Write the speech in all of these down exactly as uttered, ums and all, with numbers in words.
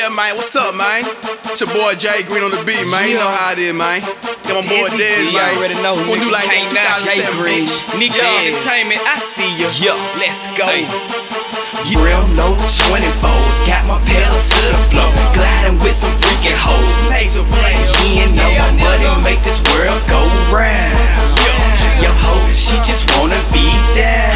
Yeah, man, what's up, man? It's your boy Jay Green on the beat, man. You know how it is, man. Got my boy Dez, man. already know. Gonna do like that two thousand seven, bitch. Nika Entertainment, I see you. Yeah, let's go. Hey. Real low twenty-fours, got my pedal to the floor, gliding with some freaking hoes. Major play, he ain't know my money make this world go round. Yo, ho, she just wanna be down.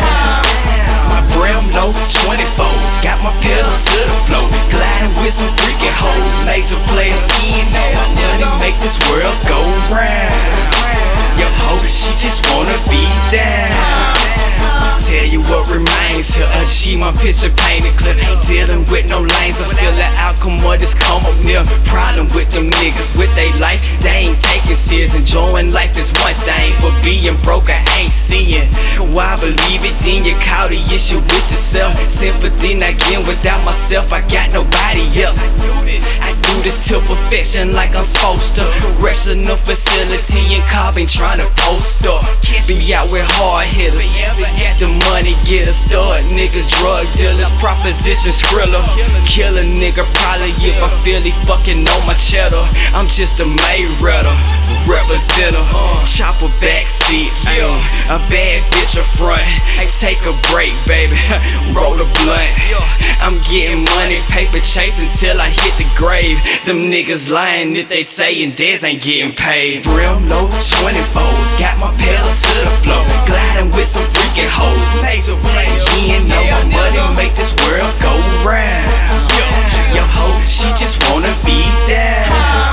My brim low twenty-fours, got my pedal to the floor, gliding with some freaking hoes. Major player, he ain't know my money make this world go round. Yo, ho, she just wanna be down. Tell you what remains here, a G, my picture painted clear. Ain't dealing with no lanes, I feel the outcome of this come up near. Problem with them niggas, with they life, they ain't taking serious. Enjoying life is one thing, but being broke I ain't seeing. Why believe it, then you call the issue with yourself. Sympathy not getting without myself, I got nobody else. I do this to perfection like I'm supposed to. Correctional facility in Cobbin trying to post up. Be out with hard hitters, got the money, get a start. Niggas, drug dealers, proposition skriller. Kill a nigga probably if I feel he fucking on my cheddar. I'm just a Mayweather, representer. Chopper backseat, ayy. A bad bitch up front. Ay, take a break, baby. Roll a blunt. I'm getting money, paper chasing till I hit the grave. Them niggas lying if they sayin' Dez ain't getting paid. Brim low twenty-fours, got my pedal to the floor, gliding with some freaking hoes. Major play, he ain't know my money make this world go round. Yo, ho, she just wanna be down.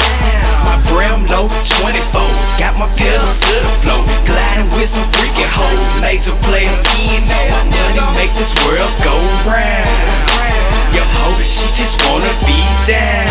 My brim low twenty-fours, got my pedal to the floor, gliding with some freaking hoes. Major play, he ain't know my money make this world go round. Yo, ho, she just wanna be down.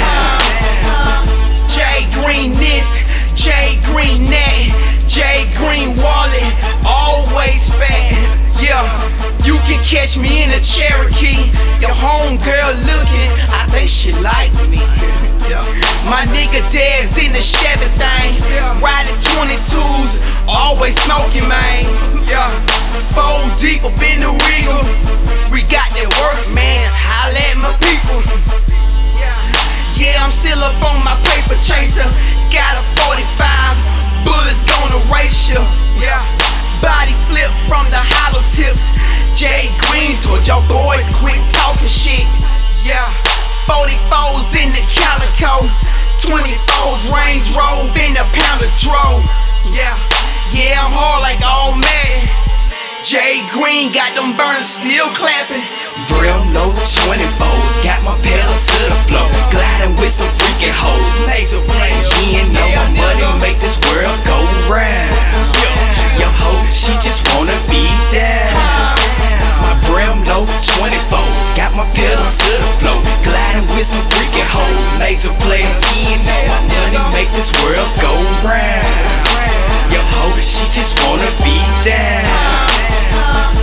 Jay Green this, Jay Green that, Jay Green wallet, always fat. Yeah, you can catch me in a Cherokee. Your homegirl looking, I think she like me. Yeah. My nigga Dez in the Chevy thing, riding twenty-twos, always smoking, man. Yeah, four deep up in the wheel. We got that work, man. Holla at my people. Yeah, I'm still up on my paper chaser. Got a forty-five, bullets gonna race you. Yeah, body flip from the hollow tips. Jay Green told y'all boys quit talking shit. Yeah, forty-fours in the calico, twenty-fours Range Rover in the pound of dro. Yeah, yeah, I'm hard like all man. Jay Green got them burners still clapping. Brim low twenty-fours, got my pedal to the floor, gliding with some freaking hoes. Major play, he ain't know my money make this world go round. Yo, ho, she just wanna be down. My brim low twenty-fours, got my pedal to the floor, gliding with some freaking hoes. Major play, he ain't know my money make this world go round. Yo, ho, she just wanna be down.